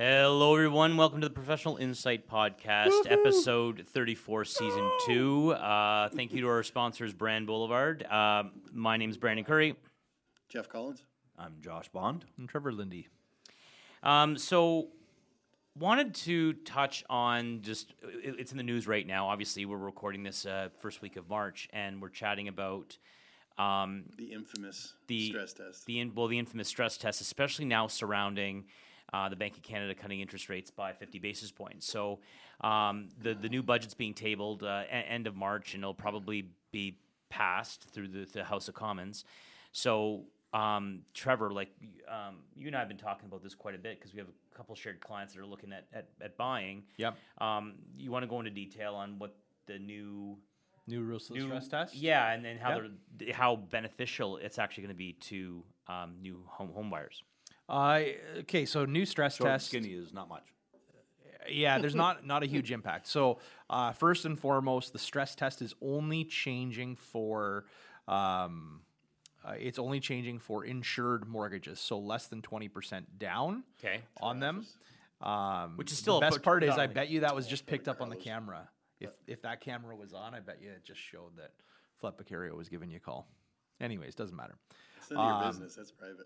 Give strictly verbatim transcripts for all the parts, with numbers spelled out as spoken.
Hello, everyone. Welcome to the Professional Insight Podcast, Woo-hoo! Episode thirty-four, Season two. Uh, thank you to our sponsors, Brand Boulevard. Uh, my name is Brandon Curry. Jeff Collins. I'm Josh Bond. I'm Trevor Lindy. Um, so, wanted to touch on just, it, it's in the news right now. Obviously, we're recording this uh, first week of March, and we're chatting about um, the infamous the, stress test. The in, well, the infamous stress test, especially now surrounding Uh, the Bank of Canada cutting interest rates by fifty basis points. So um, the the new budget's being tabled uh, a- end of March, and it'll probably be passed through the, the House of Commons. So um, Trevor, like um, you and I have been talking about this quite a bit because we have a couple shared clients that are looking at at, at buying. Yep. Um, you want to go into detail on what the new New rules to the new stress test? Yeah, and then how Yep. they're, how beneficial it's actually going to be to um, new home home buyers. Uh, okay, so new stress Short and test. skinny is not much. Yeah, there's not not a huge impact. So uh, first and foremost, the stress test is only changing for um, uh, it's only changing for insured mortgages, so less than twenty percent down Okay. on them. Um, Which is still the a best put- part is I predominantly- bet you that was just picked up on the camera. If if that camera was on, I bet you it just showed that Flip Becario was giving you a call. Anyways, doesn't matter. It's none of your Um, business. That's private.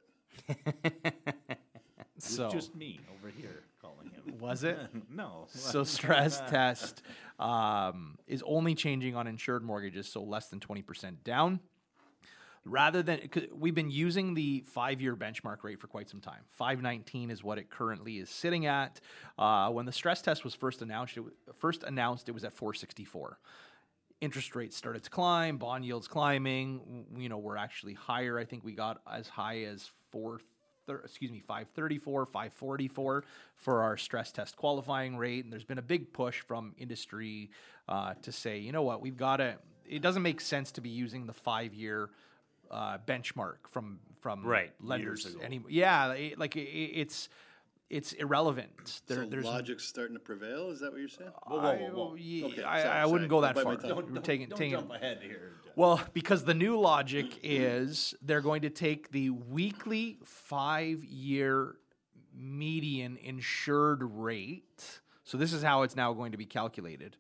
So It's just me over here calling him. was it? No. So stress test um, is only changing on insured mortgages, so less than twenty percent down. Rather than, 'cause we've been using the five-year benchmark rate for quite some time. five nineteen is what it currently is sitting at. Uh, when the stress test was first announced, it was, first announced, it was at four sixty-four. Interest rates started to climb, bond yields climbing. You know, we're actually higher. I think we got as high as four. Thir- excuse me, five thirty-four, five forty-four for our stress test qualifying rate. And there's been a big push from industry uh, to say, you know what, we've got to, it doesn't make sense to be using the five-year uh, benchmark from from Right, lenders. years ago. Any, yeah, it, like it, it's it's irrelevant. There, so there's logic's starting to prevail. Is that what you're saying? Whoa, whoa, whoa, whoa. I, yeah, Okay, I, sorry, I wouldn't sorry. go that Don't far. bite my tongue. We're Don't, taking, don't taking, jump ahead here. Jeff. well, because the new logic is they're going to take the weekly five-year median insured rate. So this is how it's now going to be calculated.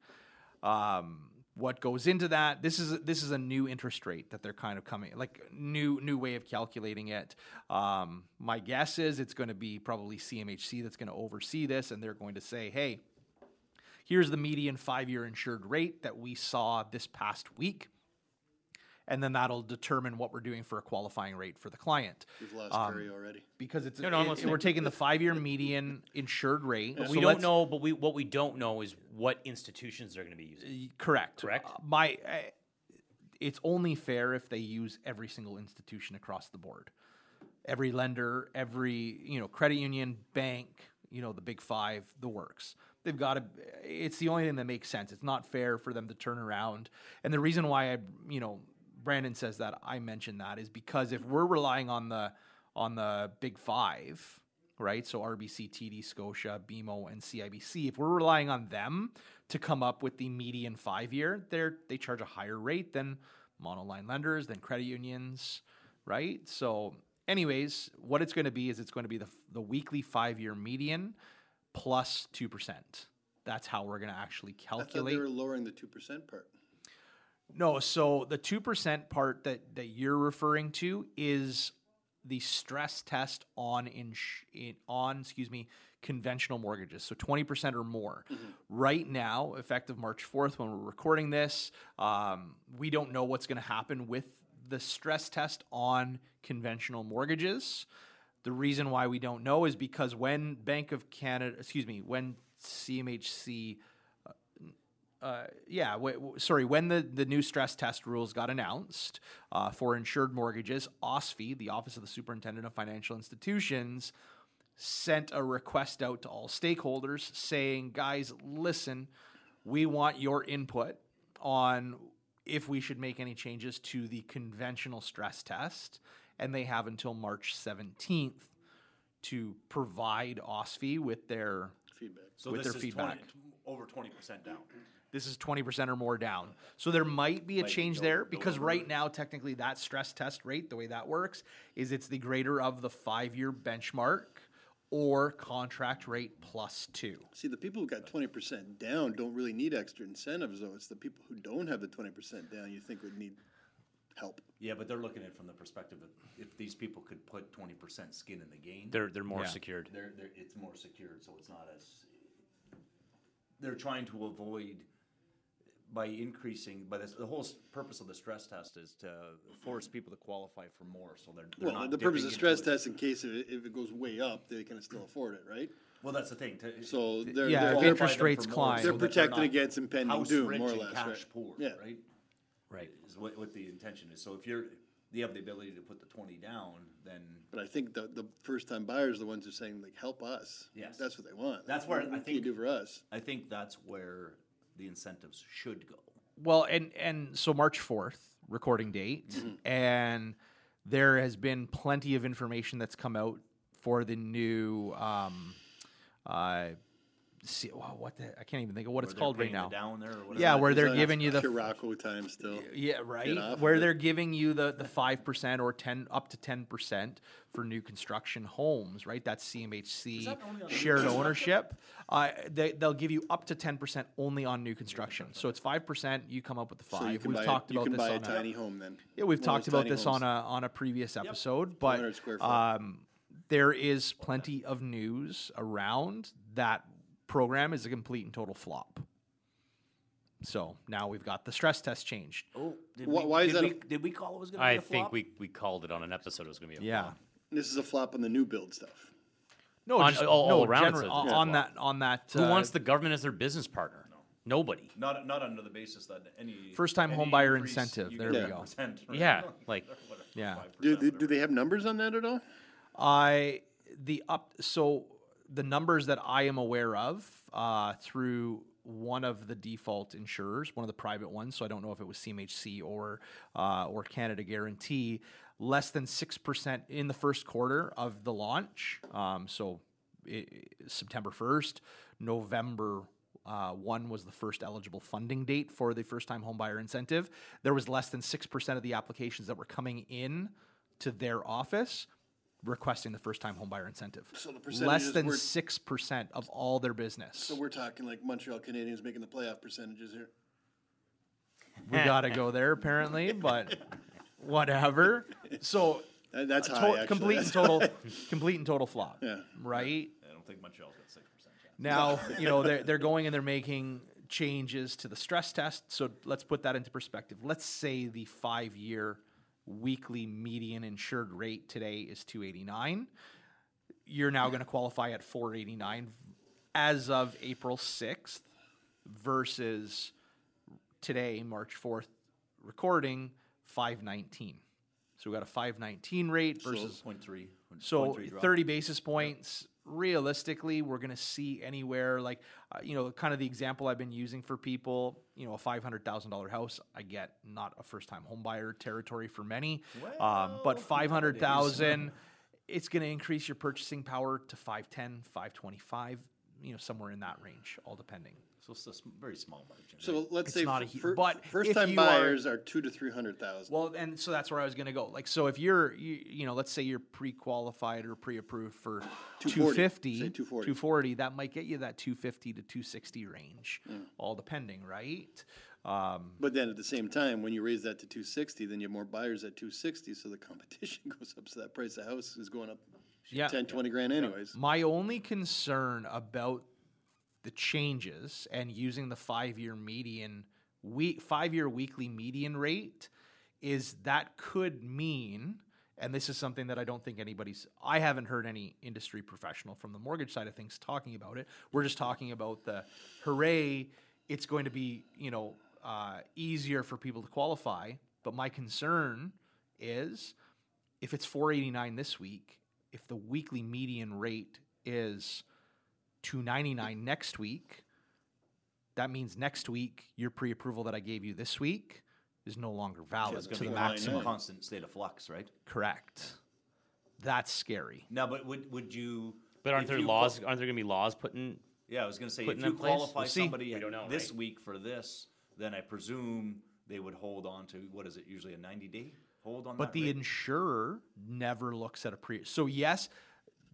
Um, what goes into that? This is this is a new interest rate that they're kind of coming, like new new way of calculating it. Um, my guess is it's going to be probably C M H C that's going to oversee this, and they're going to say, hey, here's the median five-year insured rate that we saw this past week. And then that'll determine what we're doing for a qualifying rate for the client. We've lost Um, Curry already. Because it's No, no, I'm it- listening. we're taking the five-year median insured rate. But So we don't let's- know, but we what we don't know is what institutions they're going to be using. Correct. Correct? Uh, my, uh, it's only fair if they use every single institution across the board. Every lender, every you know credit union, bank, you know the big five, the works. They've got to. It's the only thing that makes sense. It's not fair for them to turn around. And the reason why I, you know, Brandon says that I mentioned that is because if we're relying on the on the big five, right? So R B C, T D, Scotia, B M O, and C I B C. If we're relying on them to come up with the median five year, they they charge a higher rate than monoline lenders, than credit unions, right? So, anyways, what it's going to be is it's going to be the the weekly five year median plus two percent. That's how we're going to actually I thought they calculate. were lowering the two percent part. No, so the two percent part that, that you're referring to is the stress test on ins- in, on excuse me conventional mortgages, so twenty percent or more. Mm-hmm. Right now, effective March fourth, when we're recording this, um, we don't know what's going to happen with the stress test on conventional mortgages. The reason why we don't know is because when Bank of Canada, excuse me, when C M H C Uh, yeah, w- w- sorry, when the, the new stress test rules got announced uh, for insured mortgages, OSFI, the Office of the Superintendent of Financial Institutions, sent a request out to all stakeholders saying, guys, listen, we want your input on if we should make any changes to the conventional stress test. And they have until March seventeenth to provide OSFI with their Feedback. So with this their is feedback. twenty, over twenty percent down. This is twenty percent or more down. So there might be a Might change go- there go because over. right now, technically, that stress test rate, the way that works, is it's the greater of the five-year benchmark or contract rate plus two. See, the people who got twenty percent down don't really need extra incentives, though. It's the people who don't have the twenty percent down you think would need help. Yeah, but they're looking at it from the perspective of if these people could put twenty percent skin in the game, They're they're more Yeah. secured. they're, they're, it's more secured, so it's not as, they're trying to avoid, by increasing, by this, the whole s- purpose of the stress test is to force people to qualify for more, so they're, they're Well, not the purpose dipping of stress into it. test in case if it, if it goes way up, they can still afford it, right? Well, that's the thing. to- So they're, Yeah, they're, if they're, interest them for rates more climb. so they're that protected not against impending house doom, rich more or and less, cash right? poor, Yeah. right? Right. Is what, what the intention is. So if you're, you have the ability to put the twenty down, then But I think the, the first-time buyers are the ones who are saying, like, help us. Yes. That's what they want. That's where What I can you think- do for us? I think that's where the incentives should go. Well, and and so March fourth, recording date, Mm-hmm. and there has been plenty of information that's come out for the new um uh see, wow, what the I can't even think of what it's Where they're called right paying now. the down there or whatever. Yeah, where Is they're that giving you the Curaco time still. yeah, right. off Where of it. they're giving you the the five percent or ten up to ten percent for new construction homes, right? That's C M H C that only on new shared construction? ownership. Uh, they they'll give you up to ten percent only on new construction. So it's five percent. You come up with the So five. you can We've buy, a- talked you about can this buy a on a, tiny home then. yeah, we've One of talked those about tiny this homes. on a on a previous episode, two hundred square but foot. um, there is plenty of news around that program is a complete and total flop. So now we've got the stress test changed. Oh, did Why- we, why is did that we, a- did we call it was going to I be a think flop? we, we called it on an episode. It was going to be a Yeah. flop. This is a flop on the new build stuff. No, On- just, all- no, all around general- it's a- on, it's a on flop. that on that. Who uh, wants the government as their business partner? Nobody. Not, not under the basis that any First-time any home buyer increase, incentive, you there get we a go. percent, right? Yeah, like- Whatever, Yeah. five Do percent, they, do whatever. they have numbers on that at all? I the up so the numbers that I am aware of uh, through one of the default insurers, one of the private ones. So I don't know if it was C M H C or uh, or Canada Guarantee. Less than six percent in the first quarter of the launch. Um, so i September first, November. Uh, one was the first eligible funding date for the first-time homebuyer incentive. There was less than six percent of the applications that were coming in to their office requesting the first-time homebuyer incentive. So the Less percentages than were- six percent of all their business. So we're talking like Montreal Canadiens making the playoff percentages here. We got to go there apparently, but whatever. So That- That's to- high, actually. complete and That's- total, complete and total flop. Yeah. Right. I don't think Montreal's got six percent chance. Now, you know, they're, they're going and they're making changes to the stress test. So let's put that into perspective. Let's say the five-year weekly median insured rate today is two eighty-nine. You're now going to qualify at four eighty-nine as of April sixth versus today, March fourth, recording five nineteen. So we got a five nineteen rate versus Point three. so point three drop. thirty basis points. Realistically, we're going to see anywhere like, uh, you know, kind of the example I've been using for people, you know, a five hundred thousand dollars house. I get not a first time home buyer territory for many, um, but Well, five hundred thousand, it's going to increase your purchasing power to five ten, five twenty-five, you know, somewhere in that range, all depending. So it's a sm- very small margin. So let's It's say not a f- hu- fir- but if first-time you are- buyers are two to three hundred thousand. Well, and so that's where I was going to go. Like, so if you're, you, you know, let's say you're pre-qualified or pre-approved for two two forty. fifty, Say two forty. two forty, that might get you that two fifty to two sixty range, all depending, right? Um, But then at the same time, when you raise that to two sixty, then you have more buyers at two sixty, so the competition goes up. So that price of house is going up yeah. ten, twenty grand anyways. My only concern about the changes and using the five-year median week, five-year weekly median rate is that could mean, and this is something that I don't think anybody's, I haven't heard any industry professional from the mortgage side of things talking about it. We're just talking about the hooray, it's going to be, you know, uh, easier for people to qualify. But my concern is if it's four eighty-nine this week, if the weekly median rate is two ninety-nine next week, that means next week your pre-approval that I gave you this week is no longer valid It's to going the to be maximum. in a constant state of flux, right? Correct. That's scary. Now, but would would you? But aren't if there you laws? qual- Aren't there going to be laws put in? Yeah, I was going to say putting if you in place? qualify We'll see. somebody We don't know, this right? week for this, then I presume they would hold on to what is it? Usually a ninety day hold on. But that the rate? insurer never looks at a pre. So yes,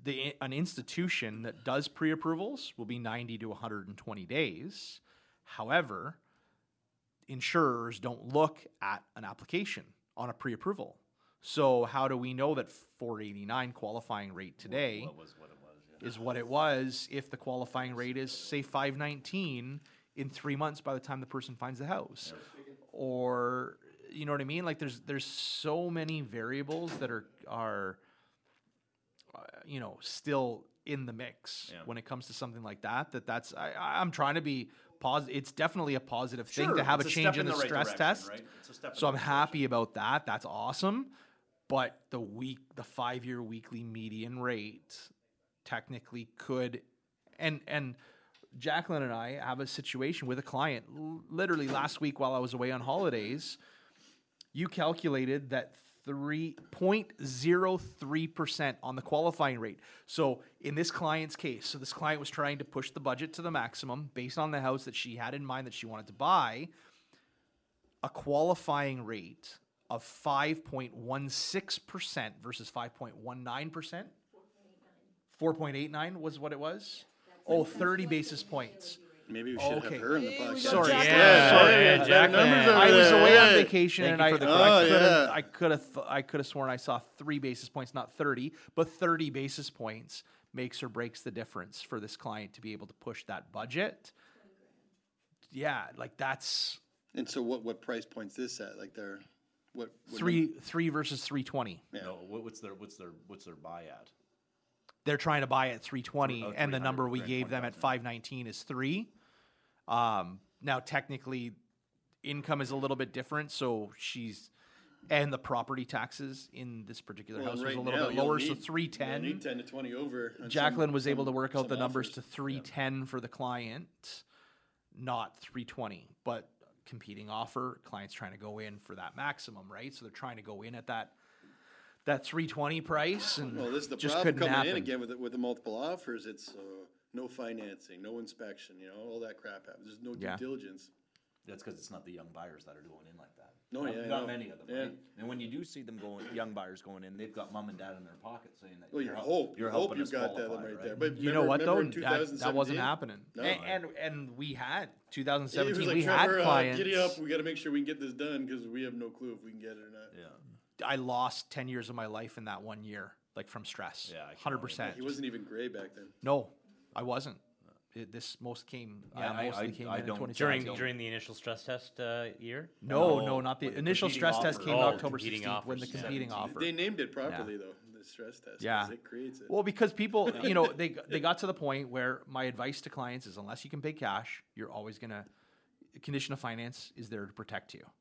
the an institution that does pre-approvals will be ninety to one hundred twenty days. However, insurers don't look at an application on a pre-approval. So how do we know that four eighty-nine qualifying rate today What was what it was, yeah. is what it was if the qualifying rate is, say, five nineteen in three months by the time the person finds the house? Or, you know what I mean? Like there's there's so many variables that are are uh, you know, still in the mix Yeah. when it comes to something like that. That that's I, I'm trying to be positive. It's definitely a positive thing Sure, to have a it's change step in the, right stress direction, test. right? It's a step in So the I'm right happy about that. That's awesome. But the week, the five-year weekly median rate, technically could, and and Jacqueline and I have a situation with a client. L- literally last week while I was away on holidays, you calculated that three point zero three percent on the qualifying rate. So in this client's case, so this client was trying to push the budget to the maximum based on the house that she had in mind that she wanted to buy. A qualifying rate of five point one six percent versus five point one nine percent. four point eight nine was what it was? Oh, thirty basis points. Maybe we should Okay. have her in the podcast. Sorry. Yeah, Yeah, sorry. yeah, Jack- better numbers over I was there. away on Yeah. vacation Thank and you I, for the I correction. could have Oh, I could have th- I could have sworn I saw three basis points, not thirty, but thirty basis points makes or breaks the difference for this client to be able to push that budget. Yeah, like that's And so what, what price point's this at? Like they're, what? what three three versus three twenty. Yeah. No, what, what's their what's their what's their buy at? They're trying to buy at three twenty, Oh, and the number we three hundred, gave them at five nineteen is three. Um, now technically, income is a little bit different, so she's and the property taxes in this particular Well, house and was a right little now, bit you'll lower, so need- three you'll ten. need ten to twenty over. on Jacqueline some- was able to some- work out the some numbers offers. to three ten for the client, not three twenty, but competing offer. Client's trying to go in for that maximum, right? So they're trying to go in at that that three twenty price, and Well, this is the just problem couldn't coming happen. in again with the, with the multiple offers. It's uh, no financing, no inspection, you know, all that crap happens. There's no due Yeah. diligence. That's because it's not the young buyers that are going in like that. No, not, yeah, I not know. many of them. Yeah. Right? And when you do see them going, young buyers going in, they've got mom and dad in their pocket saying that. Well, you you're hel- hope, you you're hope helping you've us got that qualify, right, right? there. But You know remember- what though? remember in That, that wasn't twenty seventeen? happening. No. and, and and we had He twenty was seventeen. like, we Trevor, had uh, clients. giddy up. We got to make sure we can get this done because we have no clue if we can get it or not. Yeah. I lost ten years of my life in that one year, like from stress. Yeah, I can hundred only percent. He wasn't even gray back then. No, I wasn't. It, this most came. Yeah, I- I- mostly I- came I in don't- in twenty During seventeen. during the initial stress test uh, year. No, No, no, not the with the initial competing stress test offer. came Oh, October competing sixteenth when the offers, yeah. competing offer. They named it properly though, the stress test. 'cause Yeah. It creates it. Well, because people, you know, they they got to the point where my advice to clients is unless you can pay cash, you're always gonna condition of finance is there to protect you,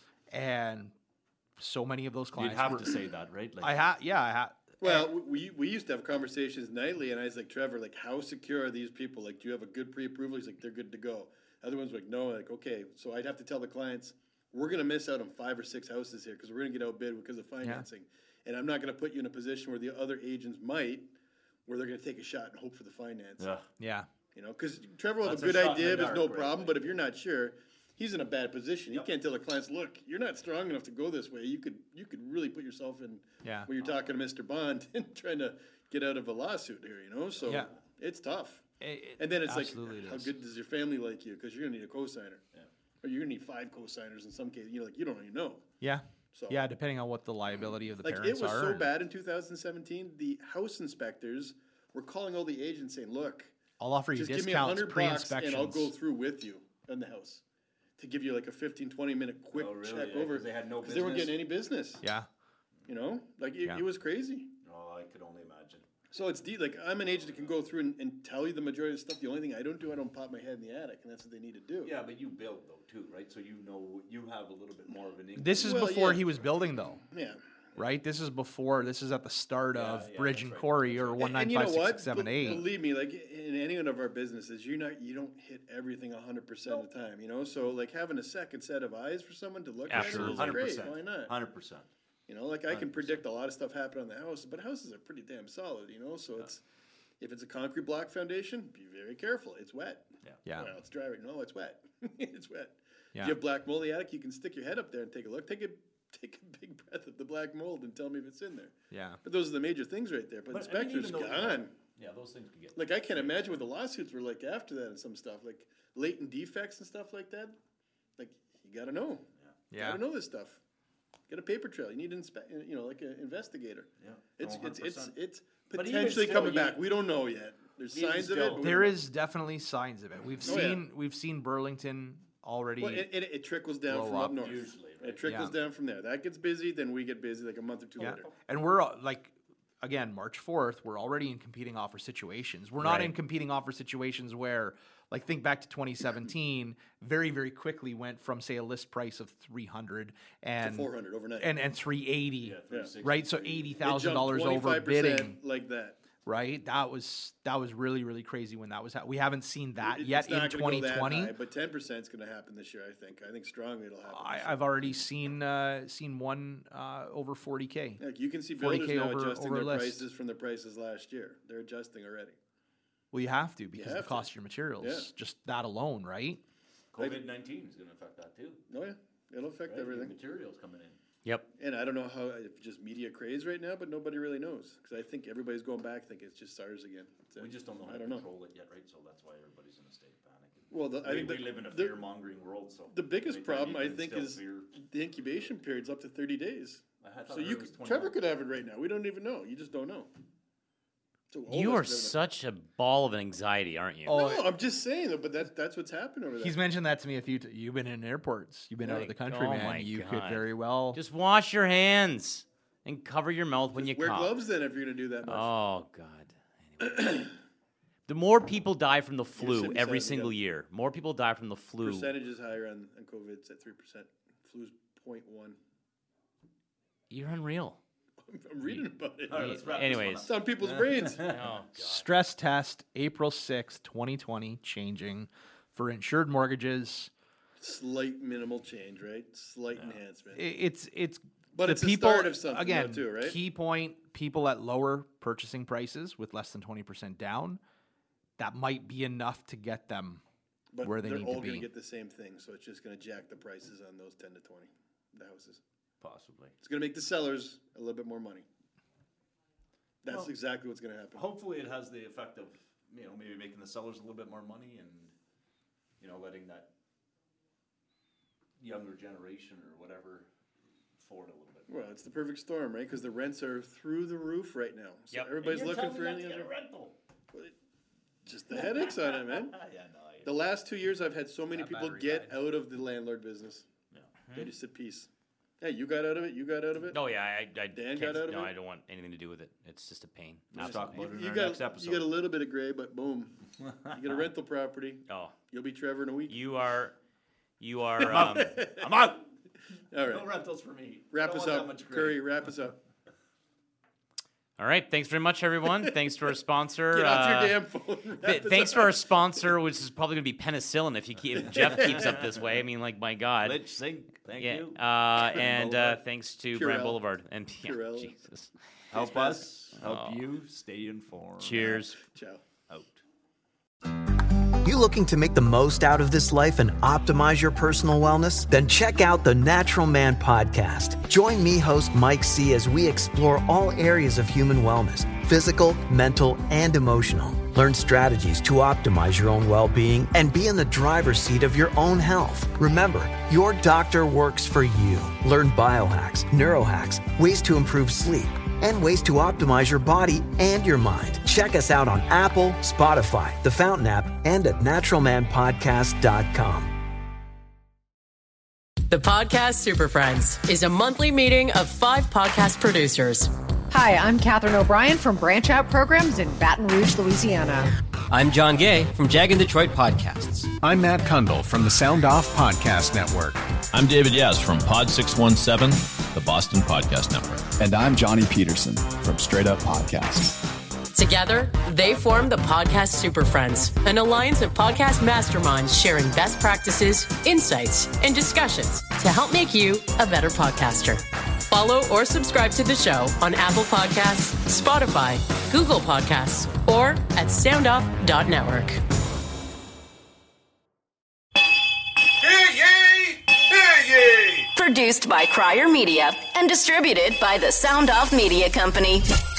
and so many of those You'd clients. have were- to say that, right? Like, I had, yeah, I had. Well, we, we used to have conversations nightly, and I was like, Trevor, like, how secure are these people? Like, do you have a good pre-approval? He's like, they're good to go. Other ones were like, no. Like, okay. So I'd have to tell the clients, we're going to miss out on five or six houses here because we're going to get outbid because of financing. And I'm not going to put you in a position where the other agents might, where they're going to take a shot and hope for the finance. yeah. Yeah, You know, because Trevor will have That's a a good shot in the idea, there's dark, no right? problem. But if you're not sure, he's in a bad position. Yep. He can't tell the clients, look, you're not strong enough to go this way. You could you could really put yourself in Yeah. where you're talking to Mister Bond and trying to get out of a lawsuit here. You know, so Yeah. it's tough. It- it- And then it's absolutely like, it how is. good does your family like you? Because you're gonna need a cosigner, Yeah. or you're gonna need five cosigners in some cases. You know, like you don't even know. Yeah, So yeah, depending on what the liability of the like it parents was are. so and bad in two thousand seventeen. The house inspectors were calling all the agents saying, "Look, I'll offer you just give me a discounts hundred bucks pre-inspections. and I'll go through with you in the house to give you like a fifteen, twenty minute quick Oh, really? check Yeah, over 'cause they had no they weren't business? getting any business. Yeah, You know, like it, Yeah. it was crazy. Oh, I could only imagine. So it's deep. Like I'm an agent that can go through and, and tell you the majority of the stuff. The only thing I don't do, I don't pop my head in the attic, and that's what they need to do. Yeah, but you build though too, right? So you know you have a little bit more of an income. this is Well, before yeah. he was building, though, Yeah. right? This is before. This is at the start Yeah, of yeah, Bridge that's and right, Corey that's or right. one And, nine and you five know six what? six seven Be- eight. Believe me, like in any one of our businesses, you're not you don't hit everything hundred percent of the time. You know, so like having a second set of eyes for someone to look Absolutely. at it is great. percent. Why not? Hundred percent. You know, like I can predict a lot of stuff happening on the house, but houses are pretty damn solid. You know, so it's if it's a concrete block foundation, be very careful. It's wet. Yeah, Well, it's dry right. No, it's wet. It's wet. Yeah. If you have black mold in the attic, you can stick your head up there and take a look. Take a take a big breath of the black mold and tell me if it's in there. Yeah. But those are the major things right there. But, But, I mean, inspectors even though- gone. Yeah, those things could get. Like, I can't imagine what the lawsuits were like after that and some stuff. Like, latent defects and stuff like that. Like, you got to know. You Yeah. got to know this stuff. Get a paper trail. You need an inspe- you know, like an investigator. Yeah, It's, no, it's, it's, one hundred percent. it's But even potentially still, coming you- back. We don't know yet. There's Even signs of still- it. but we There don't know. is definitely signs of it. We've Oh, yeah. seen we've seen Burlington already. Well, it, it, it trickles down blow from up up north. usually, right? It trickles Yeah. down from there. That gets busy, then we get busy like a month or two Yeah. later. And we're uh, like, again, March fourth, we're already in competing offer situations. We're not Right. in competing offer situations where, like, think back to twenty seventeen, very, very quickly went from, say, a list price of three hundred and four hundred overnight. and, and three eighty, Yeah, three sixty. right? So eighty It thousand jumped dollars over twenty-five percent bidding, like that. right? That was that was really, really crazy when that was. Ha- we haven't seen that It- yet it's not in gonna twenty go that twenty. high, but ten percent is going to happen this year. I think. I think strongly it'll happen. I, this year. I've already seen uh, seen one uh, over forty K. Like you can see forty builders K now over- adjusting over their list. prices from their prices last year. They're adjusting already. Well, you have to because of have the to. cost of your materials. Yeah. Just that alone, right? COVID nineteen is going to affect that too. Oh yeah, it'll affect Right? New everything. Materials coming in. Yep. And I don't know how if just media craze right now, but nobody really knows because I think everybody's going back thinking it's just SARS again. That's We it. just don't know how I to don't know. control it yet, right? So that's why everybody's in a state of panic. Well, the, I we, think we the, live in a the- fear mongering world. So the biggest anytime problem you I can think instill is fear- the incubation period's up to thirty days. I thought So I heard you, it was could, Trevor twenty-one. could have it right now. We don't even know. You just don't know. So all You of are us don't know. such a ball of anxiety, aren't you? Oh, No, I'm just saying though. But that's that's what's happened over there. He's mentioned that to me a few. T- you've been in airports. You've been out of Like, the country, oh my man. You could God. very well. Just wash your hands and cover your mouth when you Wear cough. gloves then if you're gonna do that much. Oh God. Anyway. The more people die from the flu seventy-seven, every yeah. single year, more people die from the flu. Percentage is higher on, on COVID. It's at three percent. Flu's point one. You're unreal. I'm reading about it. All right, let's wrap this one Anyways. It's on people's brains. Oh God. Stress test April sixth, twenty twenty, changing for insured mortgages. Slight minimal change, right? Slight enhancement. I- It's it's But the it's the people start of something, though, again. too, right? Key point: people at lower purchasing prices with less than twenty percent down. That might be enough to get them But where they they're need all to going be. to get the same thing, so it's just going to jack the prices on those ten to twenty, the houses. Possibly. It's going to make the sellers a little bit more money. That's Well, exactly what's going to happen. Hopefully, it has the effect of you know maybe making the sellers a little bit more money and you know letting that younger generation or whatever forward a little bit. Well, it's the perfect storm, right? Because the rents are through the roof right now. So Yep. everybody's And you're looking telling for me not to anything. get a rental. Just the headaches on it, man. yeah, no, I, The last two years, I've had so many That people battery get died. out of the landlord business. yeah. They just said peace. Hey, you got out of it. You got out of it. Oh yeah, I, I Dan can't, got out of no, it? I don't want anything to do with it. It's just a pain. Let's Absolutely. talk about it in You our got next episode. you got a little bit of gray, but boom, you get a rental property. Oh, You'll be Trevor in a week. you are, you are. Um, I'm out. All right, No rentals for me. wrap Don't us want that up, much gray. Curry. Wrap us up. all right. Thanks very much, everyone. Thanks to our sponsor. Get off uh, your damn phone. Wrap th- us thanks up. to our sponsor, which is probably going to be penicillin if you keep if Jeff keeps up this way. I mean, like my God. Let's sing. Thank yeah. you. Uh, and uh, Boulevard. thanks to Purell. Brand Boulevard and yeah, Purell. Jesus. Help us. Help Oh. you stay informed. Cheers. Ciao. Out. You looking to make the most out of this life and optimize your personal wellness? Then check out the Natural Man Podcast. Join me, host Mike C., as we explore all areas of human wellness, physical, mental, and emotional. Learn strategies to optimize your own well-being and be in the driver's seat of your own health. Remember, your doctor works for you. Learn biohacks, neurohacks, ways to improve sleep, and ways to optimize your body and your mind. Check us out on Apple, Spotify, the Fountain app, and at natural man podcast dot com. The Podcast Super Friends is a monthly meeting of five podcast producers. Hi, I'm Katherine O'Brien from Branch Out Programs in Baton Rouge, Louisiana. I'm John Gay from Jag and Detroit Podcasts. I'm Matt Kundle from the Sound Off Podcast Network. I'm David Yaz from Pod six one seven, the Boston Podcast Network. And I'm Johnny Peterson from Straight Up Podcasts. Together, they form the Podcast Super Friends, an alliance of podcast masterminds sharing best practices, insights, and discussions to help make you a better podcaster. Follow or subscribe to the show on Apple Podcasts, Spotify, Google Podcasts, or at sound off dot network. Hear ye! Hear ye! Produced Produced by Crier Media and distributed by the Sound Off Media Company.